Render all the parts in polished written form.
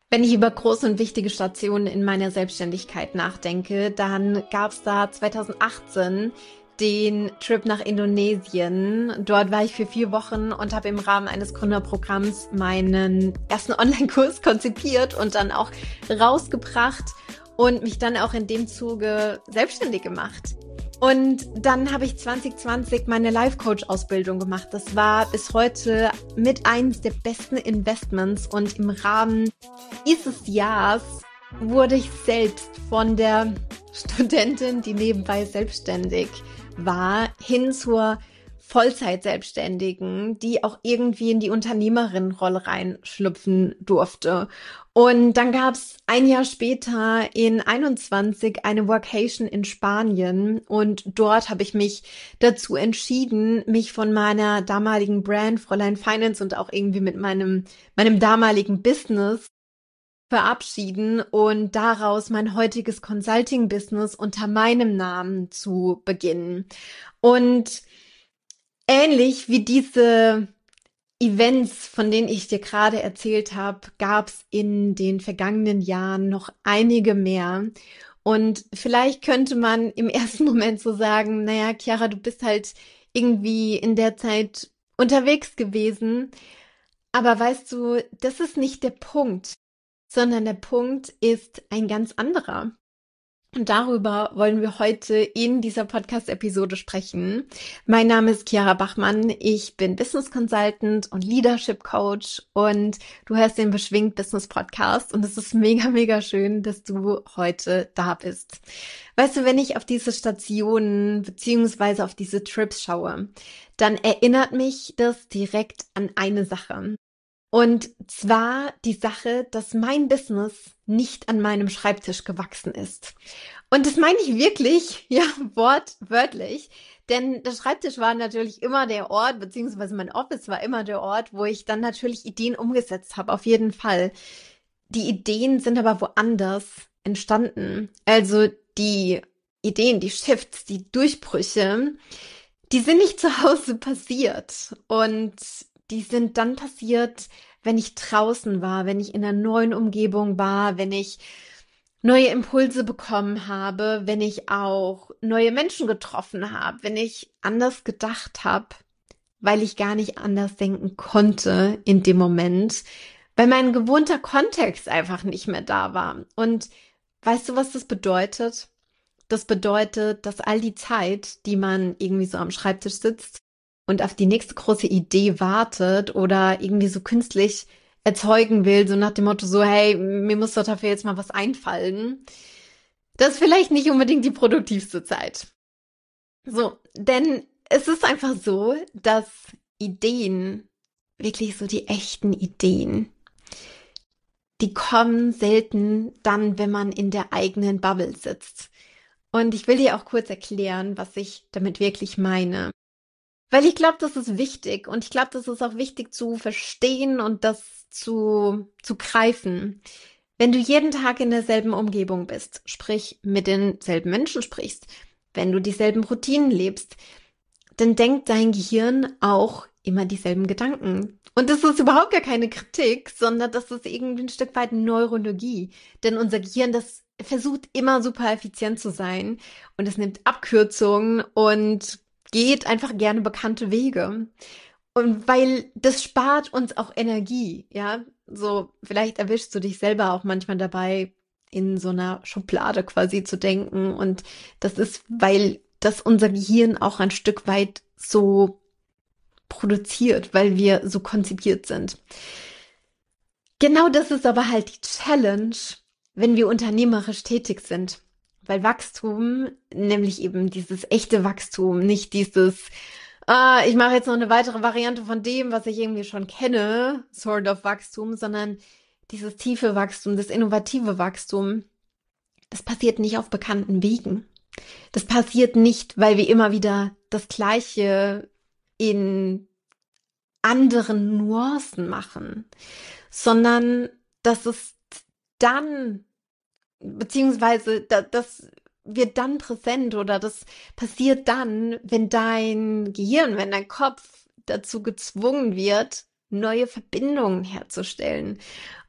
Wenn ich über große und wichtige Stationen in meiner Selbstständigkeit nachdenke, dann gab es da 2018 den Trip nach Indonesien. Dort war ich für 4 Wochen und habe im Rahmen eines Gründerprogramms meinen ersten Online-Kurs konzipiert und dann auch rausgebracht und mich dann auch in dem Zuge selbstständig gemacht. Und dann habe ich 2020 meine Life-Coach-Ausbildung gemacht. Das war bis heute mit eines der besten Investments. Und im Rahmen dieses Jahres wurde ich selbst von der Studentin, die nebenbei selbstständig war, hin zur Vollzeit-Selbstständigen, die auch irgendwie in die Unternehmerinnenrolle reinschlüpfen durfte. Und dann gab es ein Jahr später in 21 eine Workation in Spanien und dort habe ich mich dazu entschieden, mich von meiner damaligen Brand Fräulein Finance und auch irgendwie mit meinem damaligen Business verabschieden und daraus mein heutiges Consulting-Business unter meinem Namen zu beginnen. Und ähnlich wie diese Events, von denen ich dir gerade erzählt habe, gab es in den vergangenen Jahren noch einige mehr. Und vielleicht könnte man im ersten Moment so sagen, naja, Chiara, du bist halt irgendwie in der Zeit unterwegs gewesen. Aber weißt du, das ist nicht der Punkt, sondern der Punkt ist ein ganz anderer. Und darüber wollen wir heute in dieser Podcast-Episode sprechen. Mein Name ist Chiara Bachmann. Ich bin Business Consultant und Leadership Coach und du hörst den Beschwingt Business Podcast und es ist mega, mega schön, dass du heute da bist. Weißt du, wenn ich auf diese Stationen beziehungsweise auf diese Trips schaue, dann erinnert mich das direkt an eine Sache. Und zwar die Sache, dass mein Business nicht an meinem Schreibtisch gewachsen ist. Und das meine ich wirklich, ja, wortwörtlich. Denn der Schreibtisch war natürlich immer der Ort, beziehungsweise mein Office war immer der Ort, wo ich dann natürlich Ideen umgesetzt habe, auf jeden Fall. Die Ideen sind aber woanders entstanden. Also die Ideen, die Shifts, die Durchbrüche, die sind nicht zu Hause passiert. Und die sind dann passiert, wenn ich draußen war, wenn ich in einer neuen Umgebung war, wenn ich neue Impulse bekommen habe, wenn ich auch neue Menschen getroffen habe, wenn ich anders gedacht habe, weil ich gar nicht anders denken konnte in dem Moment, weil mein gewohnter Kontext einfach nicht mehr da war. Und weißt du, was das bedeutet? Das bedeutet, dass all die Zeit, die man irgendwie so am Schreibtisch sitzt und auf die nächste große Idee wartet oder irgendwie so künstlich erzeugen will, so nach dem Motto so, hey, mir muss doch dafür jetzt mal was einfallen. Das ist vielleicht nicht unbedingt die produktivste Zeit. So, denn es ist einfach so, dass Ideen, wirklich so die echten Ideen, die kommen selten dann, wenn man in der eigenen Bubble sitzt. Und ich will dir auch kurz erklären, was ich damit wirklich meine. Weil ich glaube, das ist wichtig und ich glaube, das ist auch wichtig zu verstehen und das zu greifen. Wenn du jeden Tag in derselben Umgebung bist, sprich mit denselben Menschen sprichst, wenn du dieselben Routinen lebst, dann denkt dein Gehirn auch immer dieselben Gedanken. Und das ist überhaupt gar keine Kritik, sondern das ist irgendwie ein Stück weit Neurologie. Denn unser Gehirn, das versucht immer super effizient zu sein und es nimmt Abkürzungen und geht einfach gerne bekannte Wege. Und weil das spart uns auch Energie, ja. So, vielleicht erwischst du dich selber auch manchmal dabei, in so einer Schublade quasi zu denken. Und das ist, weil das unser Gehirn auch ein Stück weit so produziert, weil wir so konzipiert sind. Genau das ist aber halt die Challenge, wenn wir unternehmerisch tätig sind. Weil Wachstum, nämlich eben dieses echte Wachstum, nicht dieses, ich mache jetzt noch eine weitere Variante von dem, was ich irgendwie schon kenne, sort of Wachstum, sondern dieses tiefe Wachstum, das innovative Wachstum, das passiert nicht auf bekannten Wegen. Das passiert nicht, weil wir immer wieder das Gleiche in anderen Nuancen machen, sondern das ist dann, beziehungsweise das wird dann präsent oder das passiert dann, wenn dein Gehirn, wenn dein Kopf dazu gezwungen wird, neue Verbindungen herzustellen.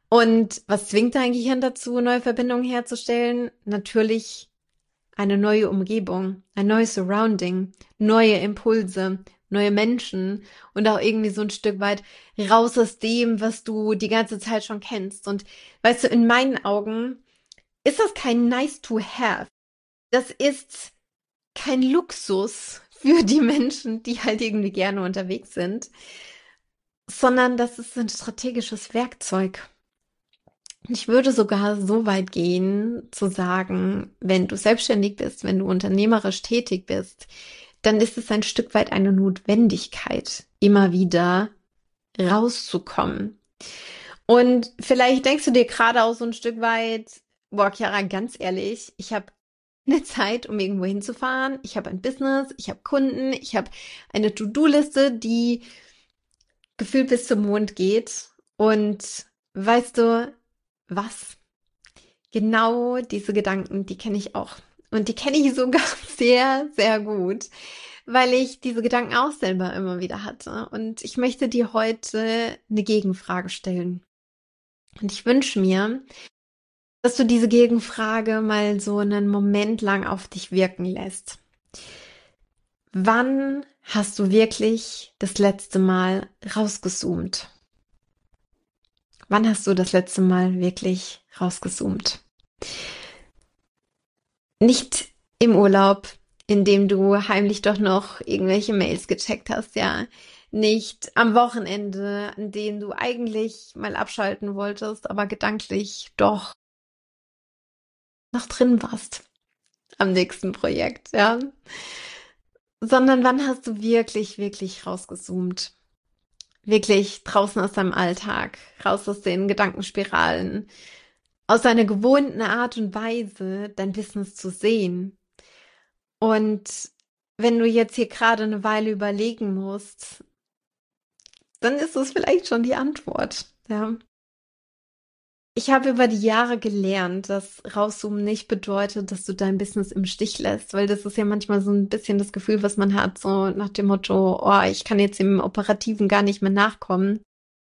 Und was zwingt dein Gehirn dazu, neue Verbindungen herzustellen? Natürlich eine neue Umgebung, ein neues Surrounding, neue Impulse, neue Menschen und auch irgendwie so ein Stück weit raus aus dem, was du die ganze Zeit schon kennst. Und weißt du, in meinen Augen ist das kein nice to have. Das ist kein Luxus für die Menschen, die halt irgendwie gerne unterwegs sind, sondern das ist ein strategisches Werkzeug. Ich würde sogar so weit gehen, zu sagen, wenn du selbstständig bist, wenn du unternehmerisch tätig bist, dann ist es ein Stück weit eine Notwendigkeit, immer wieder rauszukommen. Und vielleicht denkst du dir gerade auch so ein Stück weit, boah, Chiara, ganz ehrlich, ich habe eine Zeit, um irgendwo hinzufahren. Ich habe ein Business, ich habe Kunden, ich habe eine To-Do-Liste, die gefühlt bis zum Mond geht. Und weißt du was? Genau diese Gedanken, die kenne ich auch. Und die kenne ich sogar sehr, sehr gut, weil ich diese Gedanken auch selber immer wieder hatte. Und ich möchte dir heute eine Gegenfrage stellen. Und ich wünsche mir, dass du diese Gegenfrage mal so einen Moment lang auf dich wirken lässt. Wann hast du wirklich das letzte Mal rausgezoomt? Wann hast du das letzte Mal wirklich rausgezoomt? Nicht im Urlaub, in dem du heimlich doch noch irgendwelche Mails gecheckt hast, ja. Nicht am Wochenende, an dem du eigentlich mal abschalten wolltest, aber gedanklich doch noch drin warst am nächsten Projekt, ja. Sondern wann hast du wirklich, wirklich rausgezoomt? Wirklich draußen aus deinem Alltag, raus aus den Gedankenspiralen, aus deiner gewohnten Art und Weise, dein Business zu sehen. Und wenn du jetzt hier gerade eine Weile überlegen musst, dann ist es vielleicht schon die Antwort, ja. Ich habe über die Jahre gelernt, dass rauszoomen nicht bedeutet, dass du dein Business im Stich lässt, weil das ist ja manchmal so ein bisschen das Gefühl, was man hat, so nach dem Motto, oh, ich kann jetzt im Operativen gar nicht mehr nachkommen.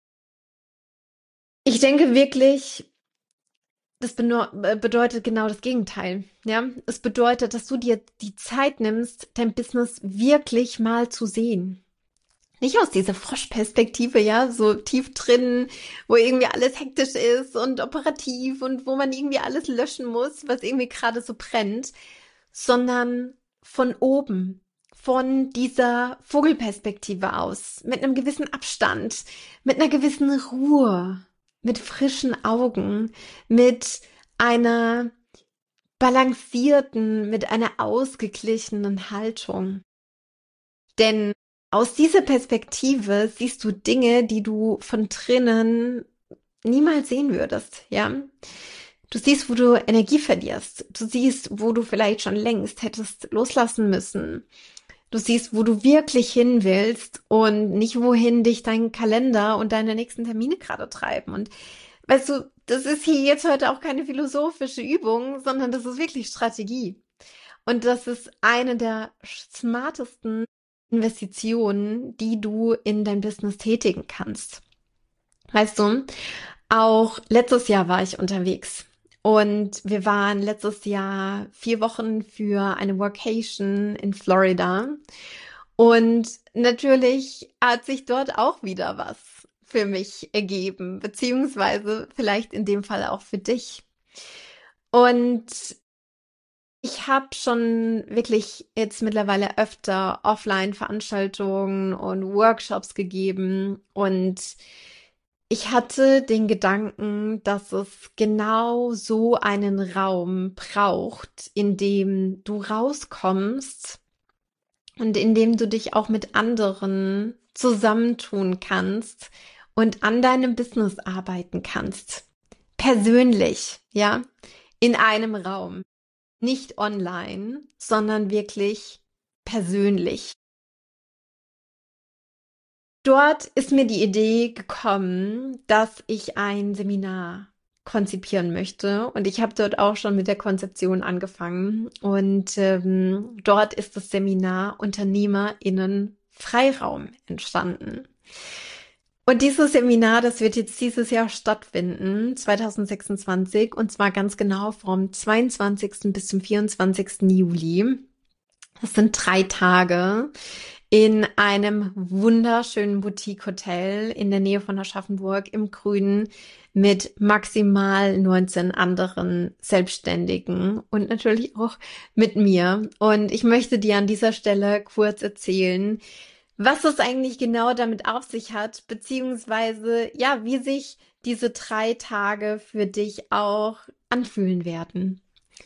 Ich denke wirklich, das bedeutet genau das Gegenteil, ja. Es bedeutet, dass du dir die Zeit nimmst, dein Business wirklich mal zu sehen. Nicht aus dieser Froschperspektive, ja, so tief drin, wo irgendwie alles hektisch ist und operativ und wo man irgendwie alles löschen muss, was irgendwie gerade so brennt, sondern von oben, von dieser Vogelperspektive aus, mit einem gewissen Abstand, mit einer gewissen Ruhe, mit frischen Augen, mit einer balancierten, mit einer ausgeglichenen Haltung. Denn aus dieser Perspektive siehst du Dinge, die du von drinnen niemals sehen würdest, ja? Du siehst, wo du Energie verlierst. Du siehst, wo du vielleicht schon längst hättest loslassen müssen. Du siehst, wo du wirklich hin willst und nicht wohin dich dein Kalender und deine nächsten Termine gerade treiben. Und weißt du, das ist hier jetzt heute auch keine philosophische Übung, sondern das ist wirklich Strategie. Und das ist eine der smartesten Investitionen, die du in dein Business tätigen kannst. Weißt du, auch letztes Jahr war ich unterwegs und wir waren letztes Jahr 4 Wochen für eine Workation in Florida und natürlich hat sich dort auch wieder was für mich ergeben, beziehungsweise vielleicht in dem Fall auch für dich. Und ich habe schon wirklich jetzt mittlerweile öfter Offline-Veranstaltungen und Workshops gegeben und ich hatte den Gedanken, dass es genau so einen Raum braucht, in dem du rauskommst und in dem du dich auch mit anderen zusammentun kannst und an deinem Business arbeiten kannst. Persönlich, ja, in einem Raum. Nicht online, sondern wirklich persönlich. Dort ist mir die Idee gekommen, dass ich ein Seminar konzipieren möchte. Und ich habe dort auch schon mit der Konzeption angefangen. Und dort ist das Seminar UnternehmerInnen Freiraum entstanden. Und dieses Seminar, das wird jetzt dieses Jahr stattfinden, 2026, und zwar ganz genau vom 22. bis zum 24. Juli. Das sind 3 Tage in einem wunderschönen Boutique-Hotel in der Nähe von Aschaffenburg im Grünen mit maximal 19 anderen Selbstständigen und natürlich auch mit mir. Und ich möchte dir an dieser Stelle kurz erzählen, was es eigentlich genau damit auf sich hat, beziehungsweise ja, wie sich diese 3 Tage für dich auch anfühlen werden.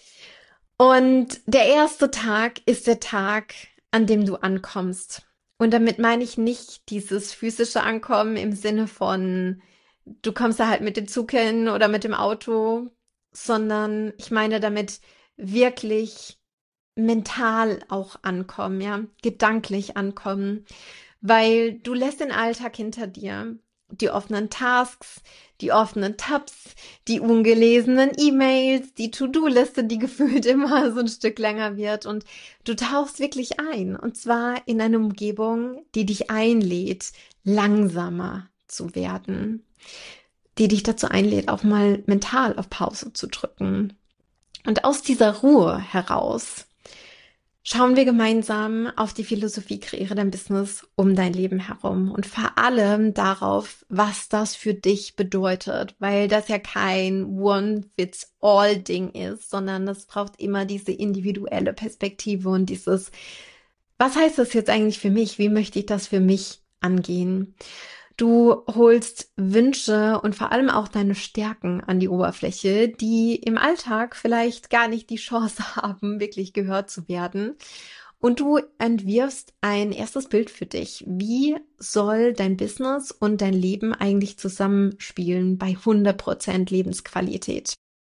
Und der erste Tag ist der Tag, an dem du ankommst. Und damit meine ich nicht dieses physische Ankommen im Sinne von, du kommst da halt mit dem Zug hin oder mit dem Auto, sondern ich meine damit wirklich mental auch ankommen, ja, gedanklich ankommen, weil du lässt den Alltag hinter dir, die offenen Tasks, die offenen Tabs, die ungelesenen E-Mails, die To-Do-Liste, die gefühlt immer so ein Stück länger wird und du tauchst wirklich ein und zwar in eine Umgebung, die dich einlädt, langsamer zu werden, die dich dazu einlädt, auch mal mental auf Pause zu drücken. Und aus dieser Ruhe heraus schauen wir gemeinsam auf die Philosophie Kreiere dein Business um dein Leben herum und vor allem darauf, was das für dich bedeutet, weil das ja kein One-Fits-All-Ding ist, sondern das braucht immer diese individuelle Perspektive und dieses, was heißt das jetzt eigentlich für mich? Wie möchte ich das für mich angehen? Du holst Wünsche und vor allem auch deine Stärken an die Oberfläche, die im Alltag vielleicht gar nicht die Chance haben, wirklich gehört zu werden. Und du entwirfst ein erstes Bild für dich. Wie soll dein Business und dein Leben eigentlich zusammenspielen bei 100% Lebensqualität?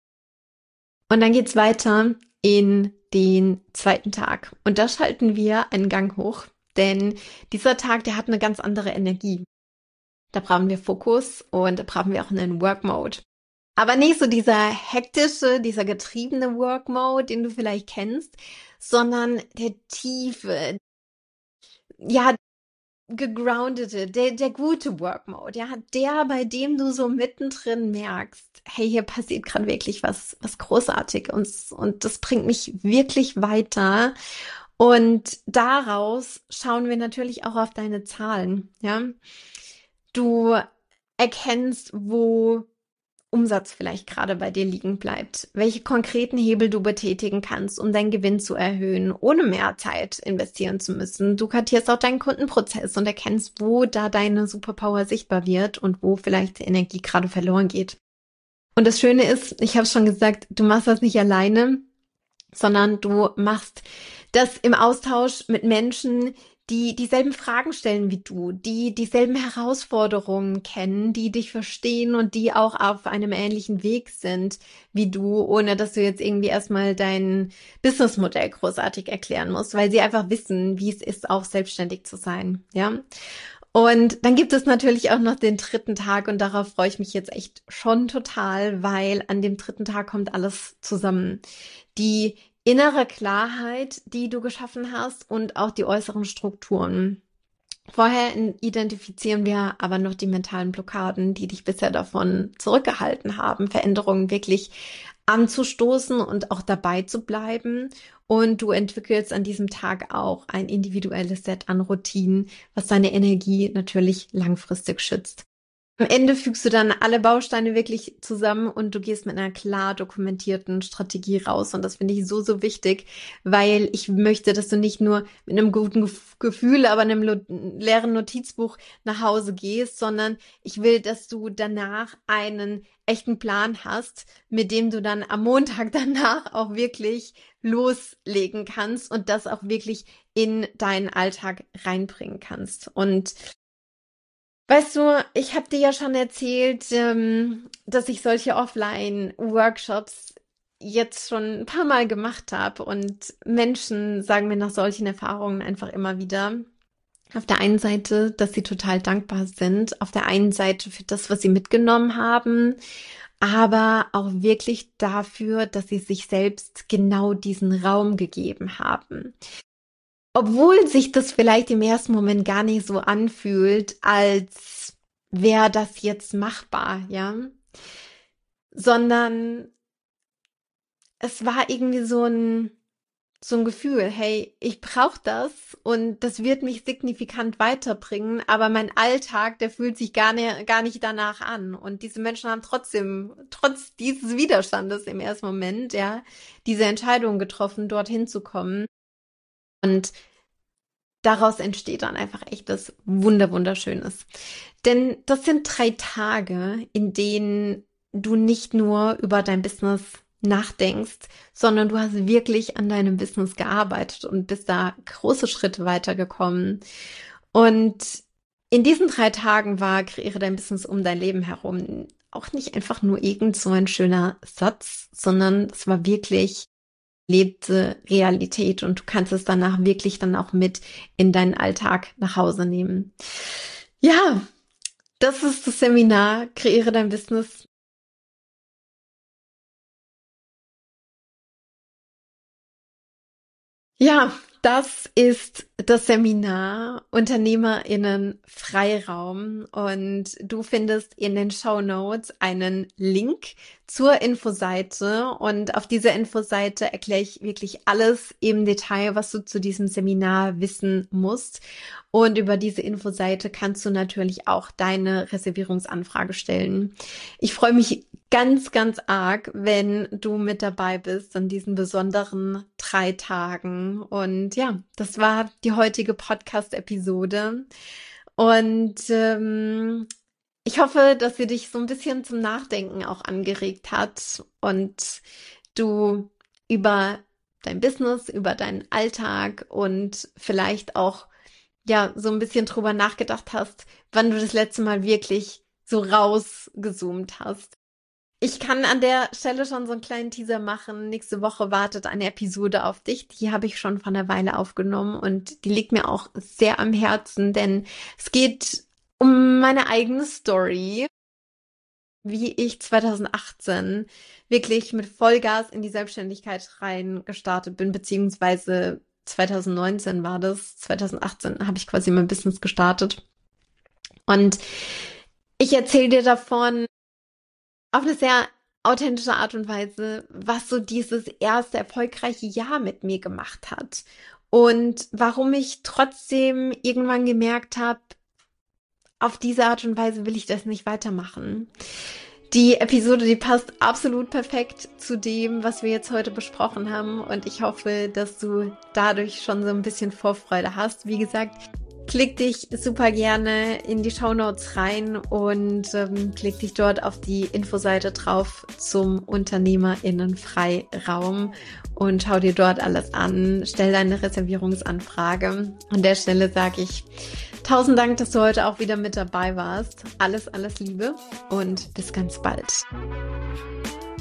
Und dann geht's weiter in den zweiten Tag. Und da schalten wir einen Gang hoch, denn dieser Tag, der hat eine ganz andere Energie. Da brauchen wir Fokus und da brauchen wir auch einen Work Mode. Aber nicht so dieser hektische, dieser getriebene Work Mode, den du vielleicht kennst, sondern der tiefe, ja, gegroundete, der gute Work Mode, ja, der, bei dem du so mittendrin merkst, hey, hier passiert gerade wirklich was Großartiges und das bringt mich wirklich weiter. Und daraus schauen wir natürlich auch auf deine Zahlen, ja. Du erkennst, wo Umsatz vielleicht gerade bei dir liegen bleibt, welche konkreten Hebel du betätigen kannst, um deinen Gewinn zu erhöhen, ohne mehr Zeit investieren zu müssen. Du kartierst auch deinen Kundenprozess und erkennst, wo da deine Superpower sichtbar wird und wo vielleicht die Energie gerade verloren geht. Und das Schöne ist, ich habe schon gesagt, du machst das nicht alleine, sondern du machst das im Austausch mit Menschen, die dieselben Fragen stellen wie du, die dieselben Herausforderungen kennen, die dich verstehen und die auch auf einem ähnlichen Weg sind wie du, ohne dass du jetzt irgendwie erstmal dein Businessmodell großartig erklären musst, weil sie einfach wissen, wie es ist, auch selbstständig zu sein, ja. Und dann gibt es natürlich auch noch den dritten Tag und darauf freue ich mich jetzt echt schon total, weil an dem dritten Tag kommt alles zusammen. Die innere Klarheit, die du geschaffen hast und auch die äußeren Strukturen. Vorher identifizieren wir aber noch die mentalen Blockaden, die dich bisher davon zurückgehalten haben, Veränderungen wirklich anzustoßen und auch dabei zu bleiben. Und du entwickelst an diesem Tag auch ein individuelles Set an Routinen, was deine Energie natürlich langfristig schützt. Am Ende fügst du dann alle Bausteine wirklich zusammen und du gehst mit einer klar dokumentierten Strategie raus. Und das finde ich so wichtig, weil ich möchte, dass du nicht nur mit einem guten Gefühl, aber einem leeren Notizbuch nach Hause gehst, sondern ich will, dass du danach einen echten Plan hast, mit dem du dann am Montag danach auch wirklich loslegen kannst und das auch wirklich in deinen Alltag reinbringen kannst. Und weißt du, ich habe dir ja schon erzählt, dass ich solche Offline-Workshops jetzt schon ein paar Mal gemacht habe und Menschen sagen mir nach solchen Erfahrungen einfach immer wieder, auf der einen Seite, dass sie total dankbar sind, auf der einen Seite für das, was sie mitgenommen haben, aber auch wirklich dafür, dass sie sich selbst genau diesen Raum gegeben haben. Obwohl sich das vielleicht im ersten Moment gar nicht so anfühlt, als wäre das jetzt machbar, ja, sondern es war irgendwie so ein Gefühl, hey, ich brauche das und das wird mich signifikant weiterbringen, aber mein Alltag, der fühlt sich gar nicht danach an. Und diese Menschen haben trotzdem, trotz dieses Widerstandes im ersten Moment, ja, diese Entscheidung getroffen, dorthin zu kommen. Und daraus entsteht dann einfach echt das Wunderschönes. Denn das sind 3 Tage, in denen du nicht nur über dein Business nachdenkst, sondern du hast wirklich an deinem Business gearbeitet und bist da große Schritte weitergekommen. Und in diesen 3 Tagen war Kreiere dein Business um dein Leben herum auch nicht einfach nur irgend so ein schöner Satz, sondern es war wirklich lebte Realität und du kannst es danach wirklich dann auch mit in deinen Alltag nach Hause nehmen. Ja, das ist das Seminar Kreiere dein Business. Ja, das ist das Seminar UnternehmerInnen Freiraum und du findest in den Shownotes einen Link zur Infoseite und auf dieser Infoseite erkläre ich wirklich alles im Detail, was du zu diesem Seminar wissen musst. Und über diese Infoseite kannst du natürlich auch deine Reservierungsanfrage stellen. Ich freue mich ganz arg, wenn du mit dabei bist an diesen besonderen 3 Tagen. Und ja, das war die heutige Podcast-Episode. Und ich hoffe, dass sie dich so ein bisschen zum Nachdenken auch angeregt hat und du über dein Business, über deinen Alltag und vielleicht auch ja so ein bisschen drüber nachgedacht hast, wann du das letzte Mal wirklich so rausgezoomt hast. Ich kann an der Stelle schon so einen kleinen Teaser machen. Nächste Woche wartet eine Episode auf dich. Die habe ich schon vor einer Weile aufgenommen und die liegt mir auch sehr am Herzen, denn es geht um meine eigene Story, wie ich 2018 wirklich mit Vollgas in die Selbstständigkeit rein gestartet bin, beziehungsweise 2019 war das. 2018 habe ich quasi mein Business gestartet. Und ich erzähle dir davon, auf eine sehr authentische Art und Weise, was so dieses erste erfolgreiche Jahr mit mir gemacht hat und warum ich trotzdem irgendwann gemerkt habe, auf diese Art und Weise will ich das nicht weitermachen. Die Episode, die passt absolut perfekt zu dem, was wir jetzt heute besprochen haben und ich hoffe, dass du dadurch schon so ein bisschen Vorfreude hast. Wie gesagt, klick dich super gerne in die Shownotes rein und klick dich dort auf die Infoseite drauf zum UnternehmerInnen-Freiraum und schau dir dort alles an. Stell deine Reservierungsanfrage. An der Stelle sage ich 1000 Dank, dass du heute auch wieder mit dabei warst. Alles Liebe und bis ganz bald.